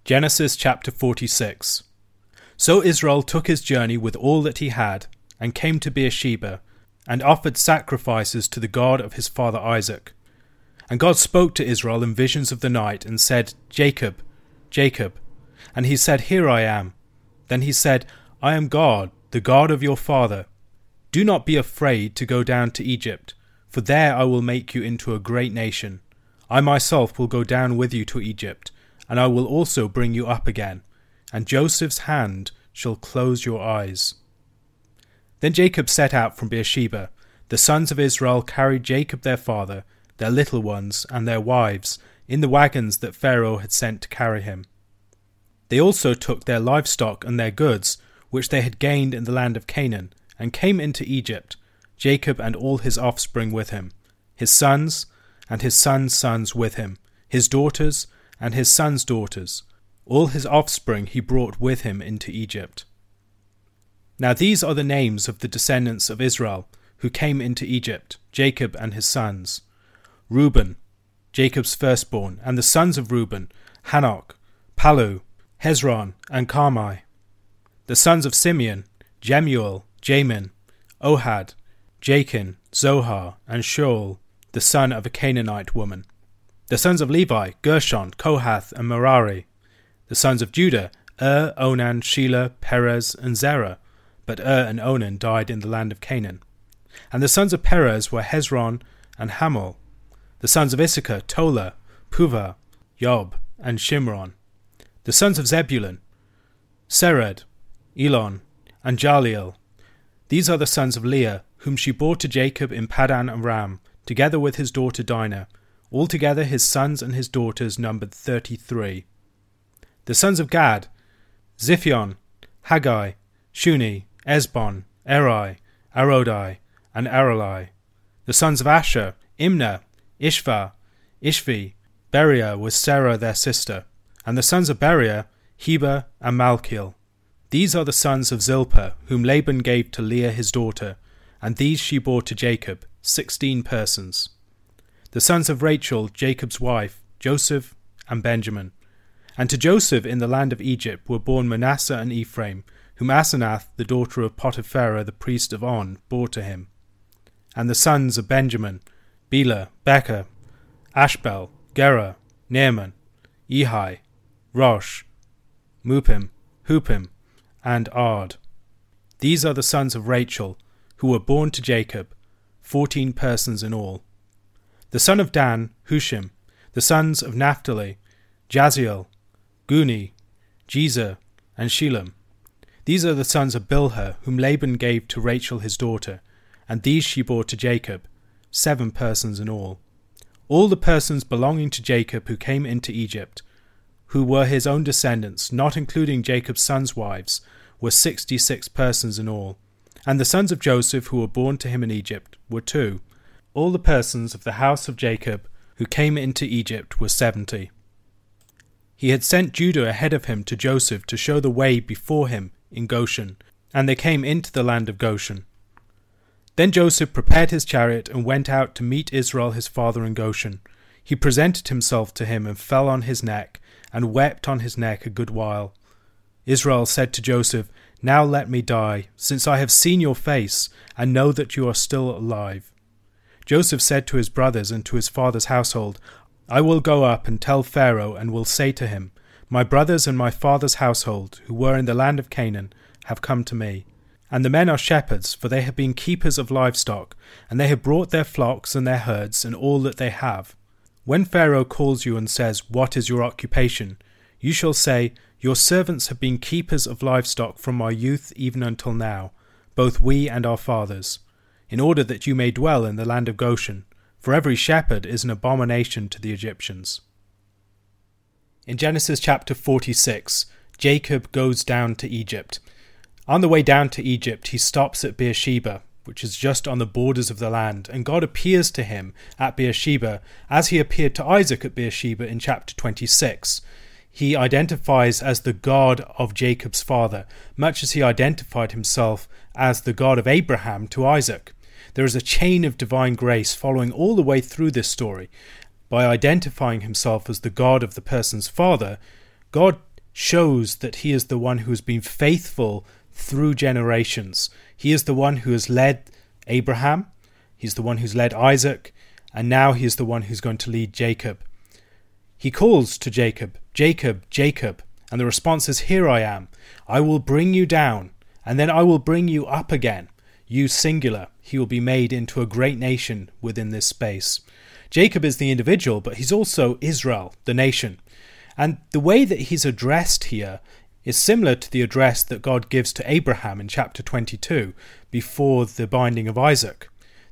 Genesis chapter 46. So Israel took his journey with all that he had, and came to Beersheba, and offered sacrifices to the God of his father Isaac. And God spoke to Israel in visions of the night, and said, Jacob, Jacob. And he said, Here I am. Then he said, I am God, the God of your father. Do not be afraid to go down to Egypt, for there I will make you into a great nation. I myself will go down with you to Egypt, and I will also bring you up again, and Joseph's hand shall close your eyes. Then Jacob set out from Beersheba. The sons of Israel carried Jacob their father, their little ones, and their wives, in the wagons that Pharaoh had sent to carry him. They also took their livestock and their goods, which they had gained in the land of Canaan, and came into Egypt, Jacob and all his offspring with him, his sons and his sons' sons with him, his daughters and his sons' daughters. All his offspring he brought with him into Egypt. Now these are the names of the descendants of Israel, who came into Egypt, Jacob and his sons. Reuben, Jacob's firstborn, and the sons of Reuben, Hanok, Palu, Hezron, and Carmi. The sons of Simeon, Jemuel, Jamin, Ohad, Jachin, Zohar, and Shaul, the son of a Canaanite woman. The sons of Levi, Gershon, Kohath, and Merari. The sons of Judah, Onan, Shelah, Perez, and Zerah. But and Onan died in the land of Canaan. And the sons of Perez were Hezron and Hamul. The sons of Issachar, Tola, Puvah, Yob, and Shimron. The sons of Zebulun, Sered, Elon, and Jaliel. These are the sons of Leah, whom she bore to Jacob in Paddan Aram, together with his daughter Dinah. Altogether his sons and his daughters numbered 33. The sons of Gad, Ziphion, Haggai, Shuni, Esbon, Eri, Arodai, and Aralai. The sons of Asher, Imnah, Ishva, Ishvi, Beriah was Sarah their sister. And the sons of Beriah, Heber and Malchiel. These are the sons of Zilpah, whom Laban gave to Leah his daughter, and these she bore to Jacob, 16 persons. The sons of Rachel, Jacob's wife, Joseph and Benjamin. And to Joseph in the land of Egypt were born Manasseh and Ephraim, whom Asenath, the daughter of Potipharah the priest of On, bore to him. And the sons of Benjamin, Bela, Becher, Ashbel, Gera, Naaman, Ehi, Rosh, Mupim, Hupim, and Ard. These are the sons of Rachel, who were born to Jacob, 14 persons in all. The son of Dan, Hushim. The sons of Naphtali, Jaziel, Guni, Jezer, and Shilem. These are the sons of Bilhah, whom Laban gave to Rachel his daughter, and these she bore to Jacob, 7 persons in all. All the persons belonging to Jacob who came into Egypt, who were his own descendants, not including Jacob's sons' wives, were 66 persons in all. And the sons of Joseph who were born to him in Egypt were 2. All the persons of the house of Jacob who came into Egypt were 70. He had sent Judah ahead of him to Joseph to show the way before him in Goshen, and they came into the land of Goshen. Then Joseph prepared his chariot and went out to meet Israel his father in Goshen. He presented himself to him and fell on his neck, and wept on his neck a good while. Israel said to Joseph, Now let me die, since I have seen your face, and know that you are still alive. Joseph said to his brothers and to his father's household, I will go up and tell Pharaoh, and will say to him, My brothers and my father's household, who were in the land of Canaan, have come to me. And the men are shepherds, for they have been keepers of livestock, and they have brought their flocks and their herds and all that they have. When Pharaoh calls you and says, What is your occupation? You shall say, Your servants have been keepers of livestock from our youth even until now, both we and our fathers, in order that you may dwell in the land of Goshen, for every shepherd is an abomination to the Egyptians. In Genesis chapter 46, Jacob goes down to Egypt. On the way down to Egypt, he stops at Beersheba, which is just on the borders of the land, and God appears to him at Beersheba as he appeared to Isaac at Beersheba in chapter 26. He identifies as the God of Jacob's father, much as he identified himself as the God of Abraham to Isaac. There is a chain of divine grace following all the way through this story. By identifying himself as the God of the person's father, God shows that he is the one who has been faithful through generations. He is the one who has led Abraham, he's the one who's led Isaac, and now he is the one who's going to lead Jacob. He calls to Jacob, Jacob, Jacob, and the response is, here I am. I will bring you down, and then I will bring you up again. You singular, he will be made into a great nation within this space. Jacob is the individual, but he's also Israel, the nation. And the way that he's addressed here is similar to the address that God gives to Abraham in chapter 22, before the binding of Isaac.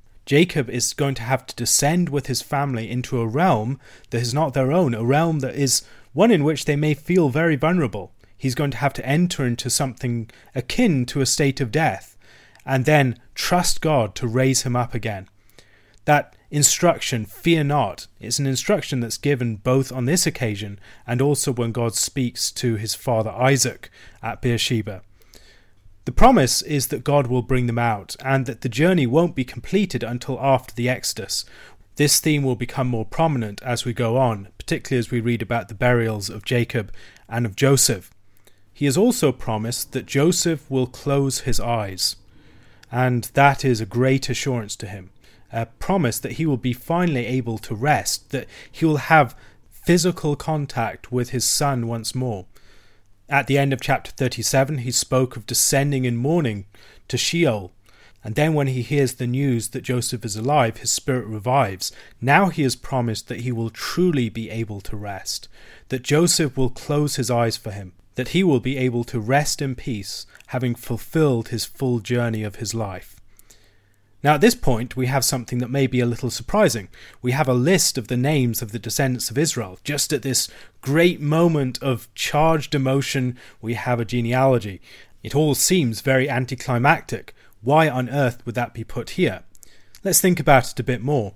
Jacob is going to have to descend with his family into a realm that is not their own, a realm that is one in which they may feel very vulnerable. He's going to have to enter into something akin to a state of death, and then trust God to raise him up again. That instruction, fear not, is an instruction that's given both on this occasion and also when God speaks to his father Isaac at Beersheba. The promise is that God will bring them out and that the journey won't be completed until after the Exodus. This theme will become more prominent as we go on, particularly as we read about the burials of Jacob and of Joseph. He has also promised that Joseph will close his eyes, and that is a great assurance to him. A promise that he will be finally able to rest, that he will have physical contact with his son once more. At the end of chapter 37, he spoke of descending in mourning to Sheol, and then when he hears the news that Joseph is alive, his spirit revives. Now he has promised that he will truly be able to rest, that Joseph will close his eyes for him, that he will be able to rest in peace, having fulfilled his full journey of his life. Now at this point we have something that may be a little surprising. We have a list of the names of the descendants of Israel. Just at this great moment of charged emotion, we have a genealogy. It all seems very anticlimactic. Why on earth would that be put here? Let's think about it a bit more.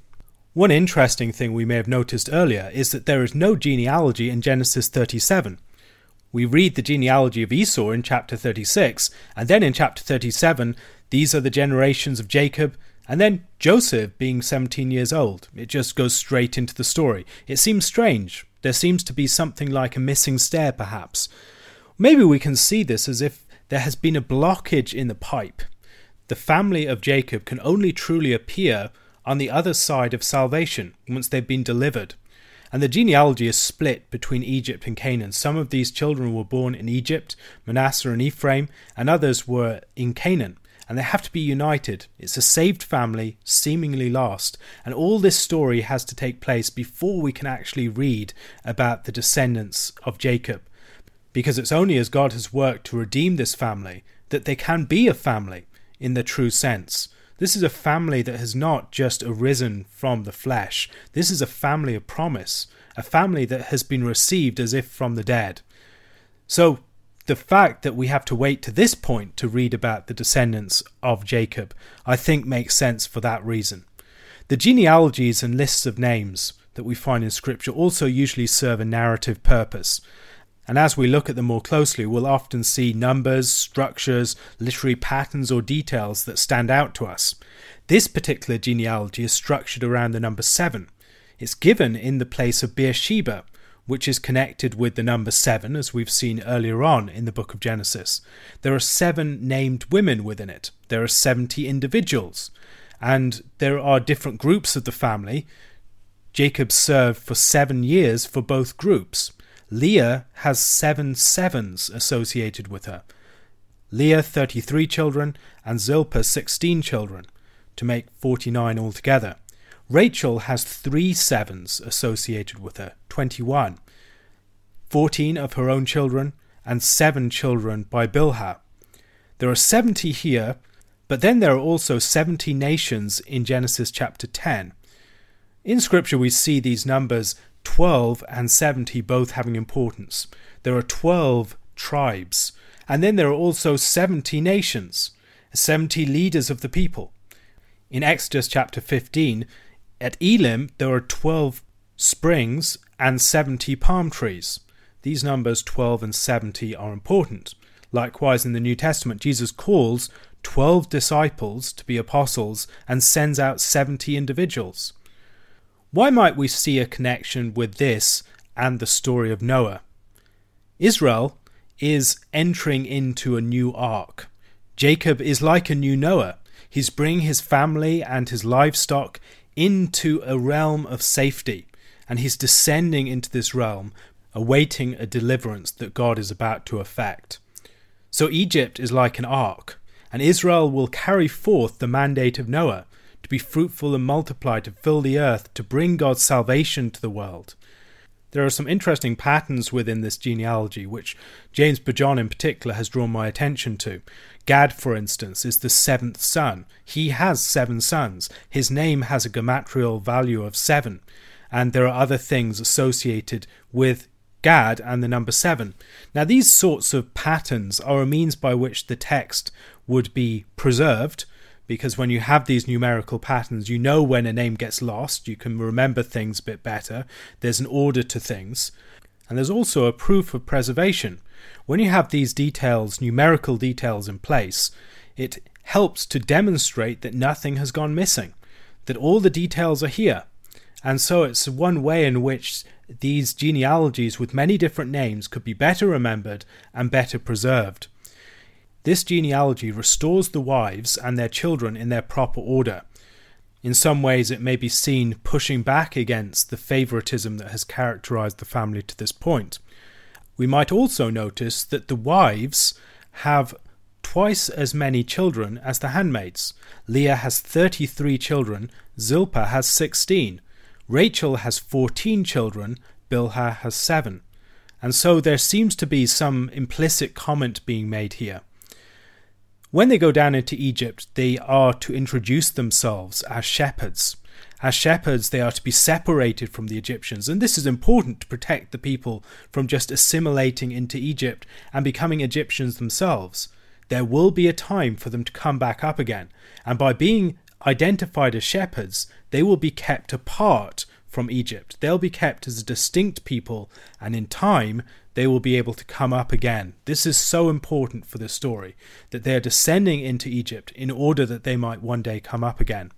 One interesting thing we may have noticed earlier is that there is no genealogy in Genesis 37. We read the genealogy of Esau in chapter 36, and then in chapter 37, these are the generations of Jacob, and then Joseph being 17 years old. It just goes straight into the story. It seems strange. There seems to be something like a missing stair, perhaps. Maybe we can see this as if there has been a blockage in the pipe. The family of Jacob can only truly appear on the other side of salvation, once they've been delivered. And the genealogy is split between Egypt and Canaan. Some of these children were born in Egypt, Manasseh and Ephraim, and others were in Canaan. And they have to be united. It's a saved family, seemingly lost. And all this story has to take place before we can actually read about the descendants of Jacob. Because it's only as God has worked to redeem this family that they can be a family in the true sense. This is a family that has not just arisen from the flesh. This is a family of promise, a family that has been received as if from the dead. So the fact that we have to wait to this point to read about the descendants of Jacob, I think makes sense for that reason. The genealogies and lists of names that we find in Scripture also usually serve a narrative purpose. And as we look at them more closely, we'll often see numbers, structures, literary patterns or details that stand out to us. This particular genealogy is structured around the number 7. It's given in the place of Beersheba, which is connected with the number 7, as we've seen earlier on in the book of Genesis. There are 7 named women within it. There are 70 individuals. And there are different groups of the family. Jacob served for 7 years for both groups. Leah has 7 sevens associated with her. Leah 33 children and Zilpah 16 children, to make 49 altogether. Rachel has 3 sevens associated with her, 21. 14 of her own children and 7 children by Bilhah. There are 70 here, but then there are also 70 nations in Genesis chapter 10. In Scripture we see these numbers 12 and 70 both having importance. There are 12 tribes, and then there are also 70 nations, 70 leaders of the people. In Exodus chapter 15, at Elim there are 12 springs and 70 palm trees. These numbers 12 and 70 are important. Likewise in the New Testament, Jesus calls 12 disciples to be apostles and sends out 70 individuals. Why might we see a connection with this and the story of Noah? Israel is entering into a new arc. Jacob is like a new Noah. He's bringing his family and his livestock into a realm of safety, and he's descending into this realm, awaiting a deliverance that God is about to effect. So Egypt is like an ark, and Israel will carry forth the mandate of Noah to be fruitful and multiply, to fill the earth, to bring God's salvation to the world. There are some interesting patterns within this genealogy, which James Burgon in particular has drawn my attention to. Gad, for instance, is the seventh son. He has 7 sons. His name has a gematria value of 7, and there are other things associated with Gad and the number 7. Now, these sorts of patterns are a means by which the text would be preserved, because when you have these numerical patterns, you know when a name gets lost, you can remember things a bit better, there's an order to things, and there's also a proof of preservation. When you have these details, numerical details in place, it helps to demonstrate that nothing has gone missing, that all the details are here. And so it's one way in which these genealogies with many different names could be better remembered and better preserved. This genealogy restores the wives and their children in their proper order. In some ways it may be seen pushing back against the favoritism that has characterized the family to this point. We might also notice that the wives have twice as many children as the handmaids. Leah has 33 children, Zilpah has 16. Rachel has 14 children, Bilhah has 7. And so there seems to be some implicit comment being made here. When they go down into Egypt, they are to introduce themselves as shepherds. As shepherds, they are to be separated from the Egyptians, and this is important to protect the people from just assimilating into Egypt and becoming Egyptians themselves. There will be a time for them to come back up again, and by being identified as shepherds, they will be kept apart from Egypt. They'll be kept as a distinct people, and in time they will be able to come up again. This is so important for the story, that they are descending into Egypt in order that they might one day come up again.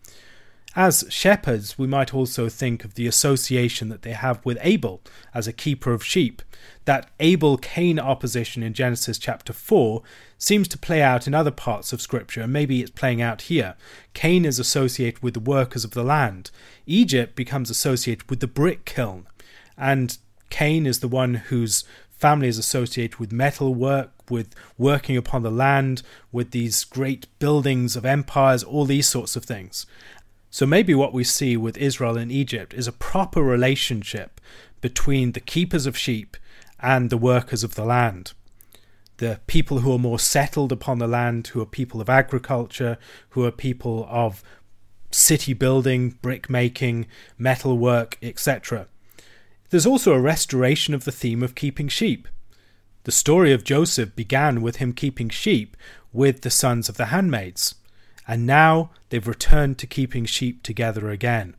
As shepherds, we might also think of the association that they have with Abel as a keeper of sheep. That Abel-Cain opposition in Genesis chapter 4 seems to play out in other parts of Scripture, and maybe it's playing out here. Cain is associated with the workers of the land. Egypt becomes associated with the brick kiln, and Cain is the one whose family is associated with metal work, with working upon the land, with these great buildings of empires, all these sorts of things. So maybe what we see with Israel and Egypt is a proper relationship between the keepers of sheep and the workers of the land. The people who are more settled upon the land, who are people of agriculture, who are people of city building, brick making, metal work, etc. There's also a restoration of the theme of keeping sheep. The story of Joseph began with him keeping sheep with the sons of the handmaids, and now they've returned to keeping sheep together again.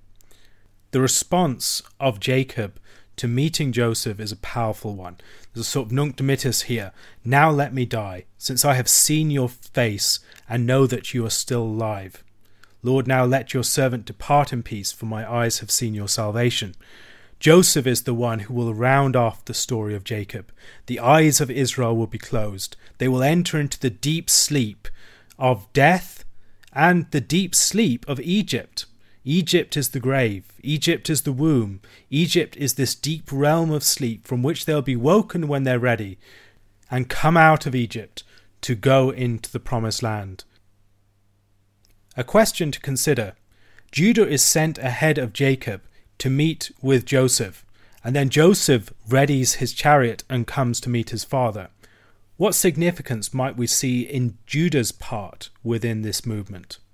The response of Jacob to meeting Joseph is a powerful one. There's a sort of nunc dimittis here. Now let me die, since I have seen your face and know that you are still alive. Lord, now let your servant depart in peace, for my eyes have seen your salvation. Joseph is the one who will round off the story of Jacob. The eyes of Israel will be closed. They will enter into the deep sleep of death and the deep sleep of Egypt. Egypt is the grave. Egypt is the womb. Egypt is this deep realm of sleep from which they'll be woken when they're ready and come out of Egypt to go into the promised land. A question to consider. Judah is sent ahead of Jacob to meet with Joseph, and then Joseph readies his chariot and comes to meet his father. What significance might we see in Judah's part within this movement?